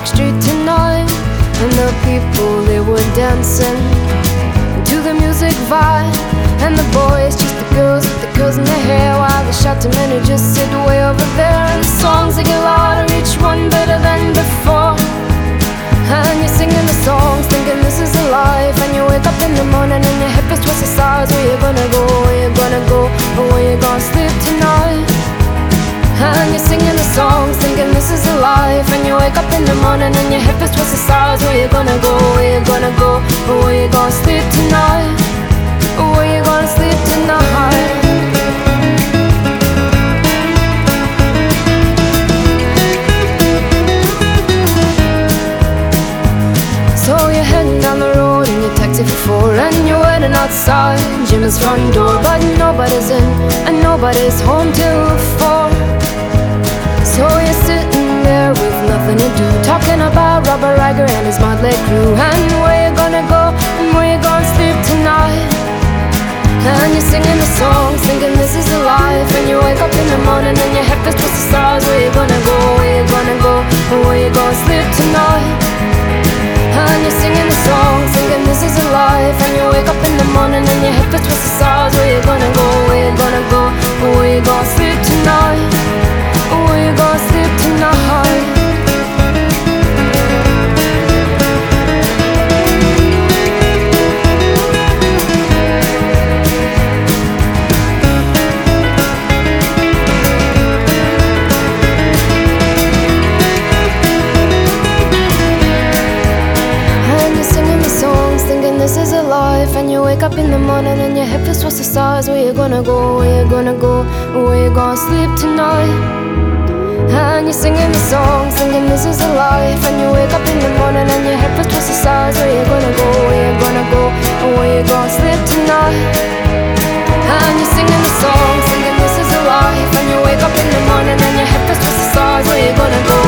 Street tonight, and the people, they were dancing to the music vibe. And the boys chased the girls with the curls in their hair, while the shouting men who just sit way over there. And the songs, they get louder, each one better than before. And you're singing the songs, thinking this is a life. And you wake up in the morning and your hip is twisted sides. Where you gonna go, where you gonna go, or where you gonna sleep tonight? And you're singing the songs, thinking this is a life. And you wake up in the morning and your hip is twisted sides. Where you gonna go, where you gonna go, or where you gonna sleep tonight? Or where you gonna sleep tonight? So you're heading down the road in your taxi for 4, and you're waiting outside Jimmy's front door. But nobody's in and nobody's home till 4. So you're sitting there with nothing to do, talking about Robert Riger and his motley crew. And where you gonna go and where you gonna sleep tonight? And you're singing the songs, thinking this is a life. And you wake up in the morning and your head is twisted stars. Where you gonna go, where you gonna go, or where you gonna sleep tonight? And you're singing the songs, thinking this is a life. And you wake up in the morning and your hip is twisted stars. Where you gonna go, where you gonna go, or where you gonna sleep tonight? Or where you gonna sleep tonight? This is a life. And you wake up in the morning and your hip is twisted the stars. Where you gonna go, where you gonna go, where you gonna sleep tonight? And you're singing the songs, thinking this is a life. And you wake up in the morning and your hip is twisted the stars. Where you gonna go, where you gonna go, where you gonna sleep tonight? And you're singing the songs, thinking this is a life. And you wake up in the morning and your hip is twisted the stars. Where you gonna go,